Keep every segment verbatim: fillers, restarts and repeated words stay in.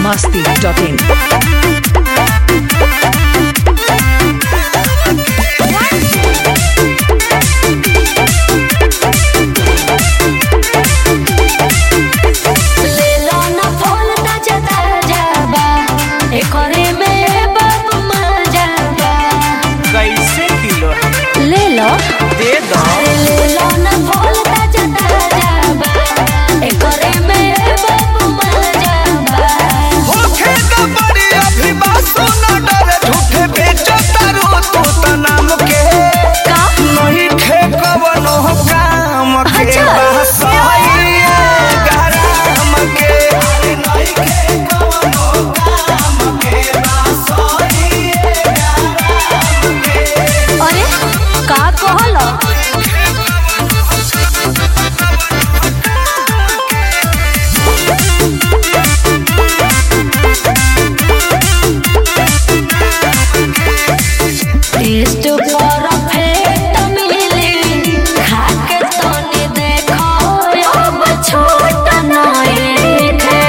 masti dot in. कैसे kilo ले लो दे दो। ले लो ना बोल ताजा ताजा एकरे में बाबू मजा बा होखे तो बड़ी अभिबासो न डरे झूठे बेचो तारो तो त नाम के का नहीं खे कवनो काम के अच्छा। बहसई गरम के नहीं खे कवनो काम के बहसई गरम के। अरे का कहलो टेस्ट परफेक्ट मिली खा के तनी देखो अब छोट नहीं थे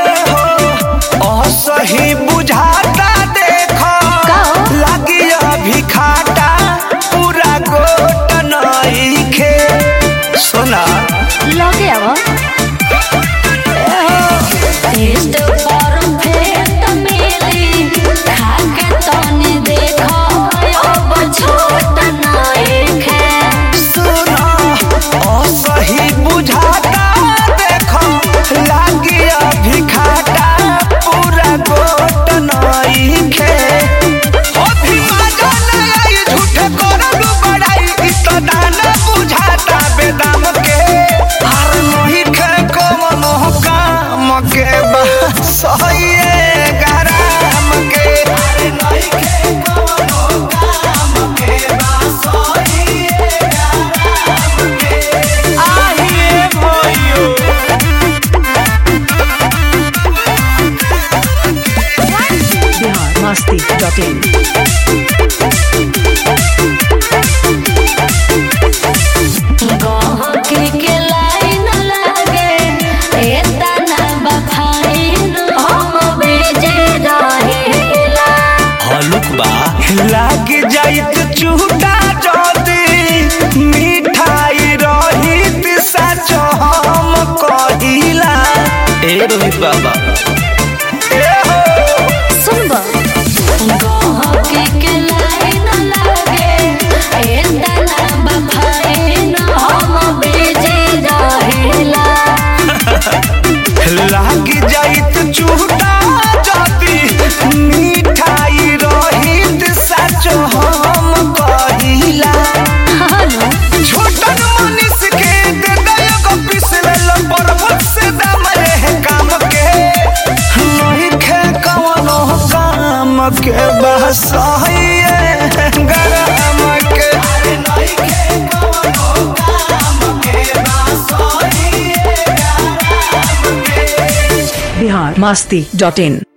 असही बुझाता देखो का लगी अभी खाटा पूरा गोट नइखे सोना लगे अब टेस्ट परफेक्ट मिली खा के तनी देखो अब छोट नहीं थे सोना असही बुझाता देखो लगी अभी खाटा पूरा गोट नइखे अभी मजा नहीं आई झूठे करलू बड़ाई इ तो दाना बुझाता बेदाम के हर नहीं खे कवनो काम के सही गरम के अरे नहीं खे कवनो काम के सही गरम के आइए भइयो Bihar masti dot in. गहकी के लाइन लागे एतना बफाइन हम बेजे रहेला हलुक बा लाग जाइत चूटा जदी मिठाई रहित सच हम कहिला ए रोहित बाबा ए हो सुनबा गहकी के लाइन लागे एतना बफाइन हम बेजे रहेला लाग जाइत चूटा जदी मिठाई रहित सच हम कहिला हानो छोटन मनीष के दे दयो पिसले लपर से दाम रे काम के नहीं खे कवनो काम के बहसई गरम के नहीं खे कवनो काम के बहसई गरम के। Bihar masti dot in.